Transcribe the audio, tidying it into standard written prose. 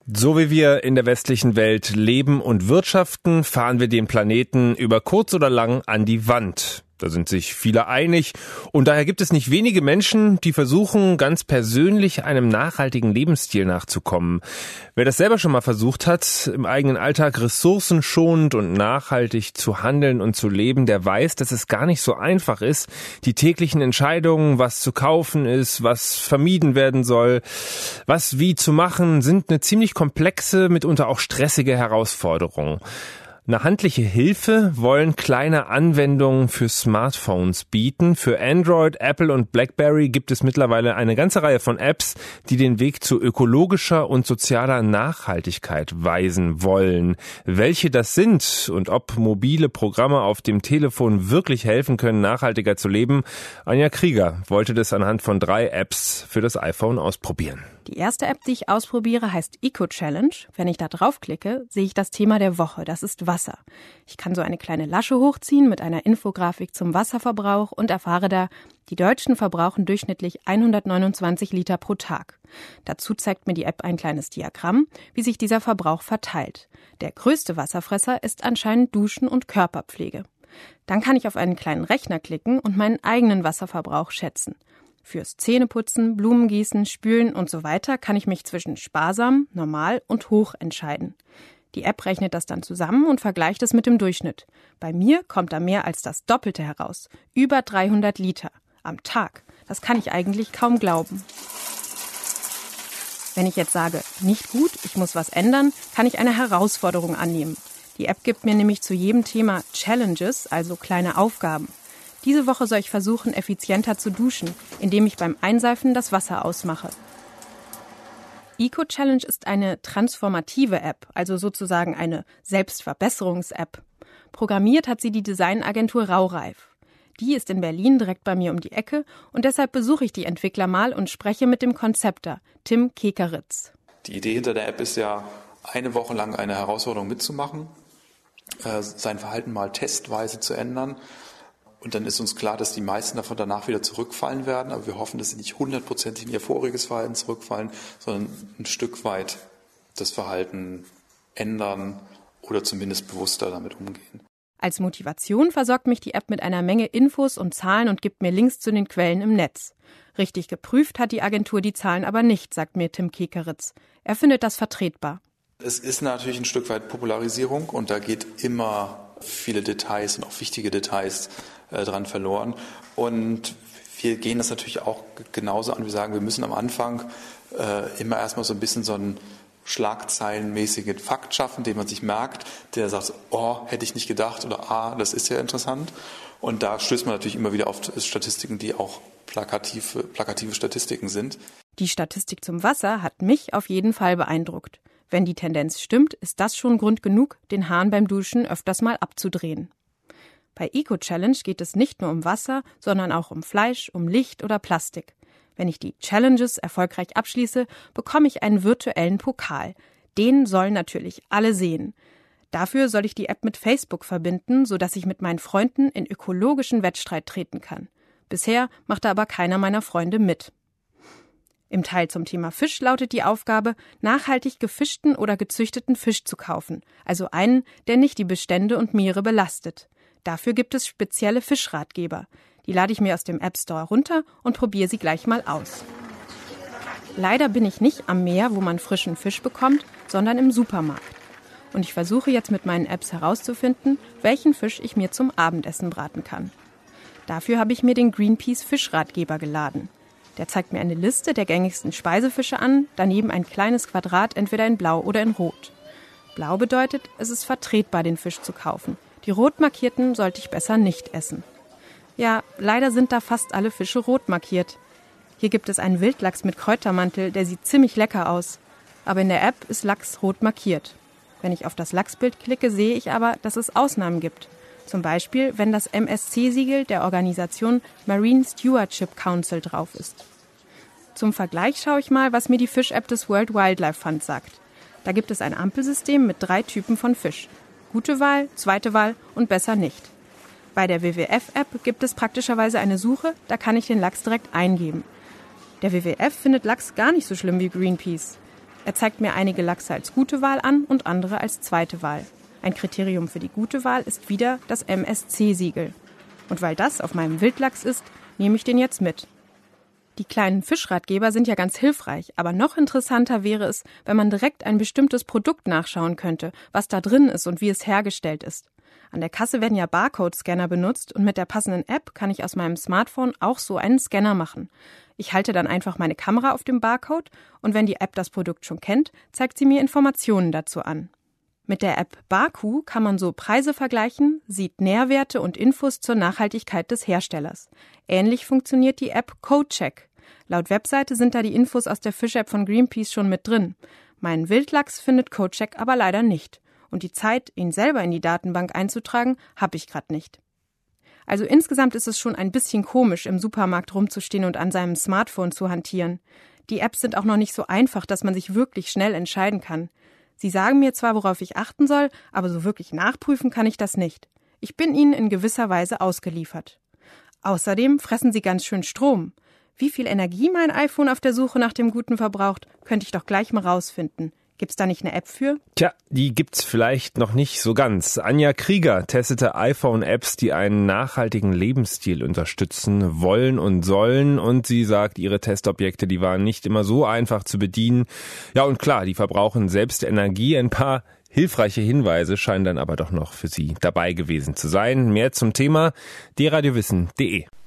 So wie wir in der westlichen Welt leben und wirtschaften, fahren wir den Planeten über kurz oder lang an die Wand. Da sind sich viele einig und daher gibt es nicht wenige Menschen, die versuchen, ganz persönlich einem nachhaltigen Lebensstil nachzukommen. Wer das selber schon mal versucht hat, im eigenen Alltag ressourcenschonend und nachhaltig zu handeln und zu leben, der weiß, dass es gar nicht so einfach ist, die täglichen Entscheidungen, was zu kaufen ist, was vermieden werden soll, was wie zu machen, sind eine ziemlich komplexe, mitunter auch stressige Herausforderung. Eine handliche Hilfe wollen kleine Anwendungen für Smartphones bieten. Für Android, Apple und BlackBerry gibt es mittlerweile eine ganze Reihe von Apps, die den Weg zu ökologischer und sozialer Nachhaltigkeit weisen wollen. Welche das sind und ob mobile Programme auf dem Telefon wirklich helfen können, nachhaltiger zu leben, Anja Krieger wollte das anhand von 3 Apps für das iPhone ausprobieren. Die erste App, die ich ausprobiere, heißt Eco Challenge. Wenn ich da draufklicke, sehe ich das Thema der Woche. Das ist Wasser. Ich kann so eine kleine Lasche hochziehen mit einer Infografik zum Wasserverbrauch und erfahre da, die Deutschen verbrauchen durchschnittlich 129 Liter pro Tag. Dazu zeigt mir die App ein kleines Diagramm, wie sich dieser Verbrauch verteilt. Der größte Wasserfresser ist anscheinend Duschen und Körperpflege. Dann kann ich auf einen kleinen Rechner klicken und meinen eigenen Wasserverbrauch schätzen. Fürs Zähneputzen, Blumengießen, Spülen und so weiter kann ich mich zwischen sparsam, normal und hoch entscheiden. Die App rechnet das dann zusammen und vergleicht es mit dem Durchschnitt. Bei mir kommt da mehr als das Doppelte heraus. Über 300 Liter am Tag. Das kann ich eigentlich kaum glauben. Wenn ich jetzt sage, nicht gut, ich muss was ändern, kann ich eine Herausforderung annehmen. Die App gibt mir nämlich zu jedem Thema Challenges, also kleine Aufgaben. Diese Woche soll ich versuchen, effizienter zu duschen, indem ich beim Einseifen das Wasser ausmache. Eco Challenge ist eine transformative App, also sozusagen eine Selbstverbesserungs-App. Programmiert hat sie die Designagentur Raureif. Die ist in Berlin direkt bei mir um die Ecke und deshalb besuche ich die Entwickler mal und spreche mit dem Konzepter, Tim Kekeritz. Die Idee hinter der App ist ja, eine Woche lang eine Herausforderung mitzumachen, sein Verhalten mal testweise zu ändern. Und dann ist uns klar, dass die meisten davon danach wieder zurückfallen werden. Aber wir hoffen, dass sie nicht 100% in ihr voriges Verhalten zurückfallen, sondern ein Stück weit das Verhalten ändern oder zumindest bewusster damit umgehen. Als Motivation versorgt mich die App mit einer Menge Infos und Zahlen und gibt mir Links zu den Quellen im Netz. Richtig geprüft hat die Agentur die Zahlen aber nicht, sagt mir Tim Kekeritz. Er findet das vertretbar. Es ist natürlich ein Stück weit Popularisierung und da geht immer viele Details und auch wichtige Details dran verloren. Und wir gehen das natürlich auch genauso an. Wir sagen, wir müssen am Anfang immer erstmal so ein bisschen so einen schlagzeilenmäßigen Fakt schaffen, den man sich merkt, der sagt, oh, hätte ich nicht gedacht oder das ist ja interessant. Und da stößt man natürlich immer wieder auf Statistiken, die auch plakative Statistiken sind. Die Statistik zum Wasser hat mich auf jeden Fall beeindruckt. Wenn die Tendenz stimmt, ist das schon Grund genug, den Hahn beim Duschen öfters mal abzudrehen. Bei Eco Challenge geht es nicht nur um Wasser, sondern auch um Fleisch, um Licht oder Plastik. Wenn ich die Challenges erfolgreich abschließe, bekomme ich einen virtuellen Pokal. Den sollen natürlich alle sehen. Dafür soll ich die App mit Facebook verbinden, sodass ich mit meinen Freunden in ökologischen Wettstreit treten kann. Bisher macht da aber keiner meiner Freunde mit. Im Teil zum Thema Fisch lautet die Aufgabe, nachhaltig gefischten oder gezüchteten Fisch zu kaufen, also einen, der nicht die Bestände und Meere belastet. Dafür gibt es spezielle Fischratgeber. Die lade ich mir aus dem App Store runter und probiere sie gleich mal aus. Leider bin ich nicht am Meer, wo man frischen Fisch bekommt, sondern im Supermarkt. Und ich versuche jetzt mit meinen Apps herauszufinden, welchen Fisch ich mir zum Abendessen braten kann. Dafür habe ich mir den Greenpeace Fischratgeber geladen. Der zeigt mir eine Liste der gängigsten Speisefische an, daneben ein kleines Quadrat, entweder in Blau oder in Rot. Blau bedeutet, es ist vertretbar, den Fisch zu kaufen. Die rot markierten sollte ich besser nicht essen. Ja, leider sind da fast alle Fische rot markiert. Hier gibt es einen Wildlachs mit Kräutermantel, der sieht ziemlich lecker aus. Aber in der App ist Lachs rot markiert. Wenn ich auf das Lachsbild klicke, sehe ich aber, dass es Ausnahmen gibt. Zum Beispiel, wenn das MSC-Siegel der Organisation Marine Stewardship Council drauf ist. Zum Vergleich schaue ich mal, was mir die Fisch-App des World Wildlife Fund sagt. Da gibt es ein Ampelsystem mit 3 Typen von Fisch. Gute Wahl, zweite Wahl und besser nicht. Bei der WWF-App gibt es praktischerweise eine Suche, da kann ich den Lachs direkt eingeben. Der WWF findet Lachs gar nicht so schlimm wie Greenpeace. Er zeigt mir einige Lachse als gute Wahl an und andere als zweite Wahl. Ein Kriterium für die gute Wahl ist wieder das MSC-Siegel. Und weil das auf meinem Wildlachs ist, nehme ich den jetzt mit. Die kleinen Fischratgeber sind ja ganz hilfreich, aber noch interessanter wäre es, wenn man direkt ein bestimmtes Produkt nachschauen könnte, was da drin ist und wie es hergestellt ist. An der Kasse werden ja Barcode-Scanner benutzt und mit der passenden App kann ich aus meinem Smartphone auch so einen Scanner machen. Ich halte dann einfach meine Kamera auf dem Barcode und wenn die App das Produkt schon kennt, zeigt sie mir Informationen dazu an. Mit der App Baku kann man so Preise vergleichen, sieht Nährwerte und Infos zur Nachhaltigkeit des Herstellers. Ähnlich funktioniert die App CodeCheck. Laut Webseite sind da die Infos aus der Fisch-App von Greenpeace schon mit drin. Meinen Wildlachs findet CodeCheck aber leider nicht. Und die Zeit, ihn selber in die Datenbank einzutragen, habe ich gerade nicht. Also insgesamt ist es schon ein bisschen komisch, im Supermarkt rumzustehen und an seinem Smartphone zu hantieren. Die Apps sind auch noch nicht so einfach, dass man sich wirklich schnell entscheiden kann. Sie sagen mir zwar, worauf ich achten soll, aber so wirklich nachprüfen kann ich das nicht. Ich bin ihnen in gewisser Weise ausgeliefert. Außerdem fressen sie ganz schön Strom. Wie viel Energie mein iPhone auf der Suche nach dem Guten verbraucht, könnte ich doch gleich mal rausfinden. Gibt's da nicht eine App für? Tja, die gibt's vielleicht noch nicht so ganz. Anja Krieger testete iPhone-Apps, die einen nachhaltigen Lebensstil unterstützen wollen und sollen. Und sie sagt, ihre Testobjekte, die waren nicht immer so einfach zu bedienen. Ja, und klar, die verbrauchen selbst Energie. Ein paar hilfreiche Hinweise scheinen dann aber doch noch für Sie dabei gewesen zu sein. Mehr zum Thema drradiowissen.de.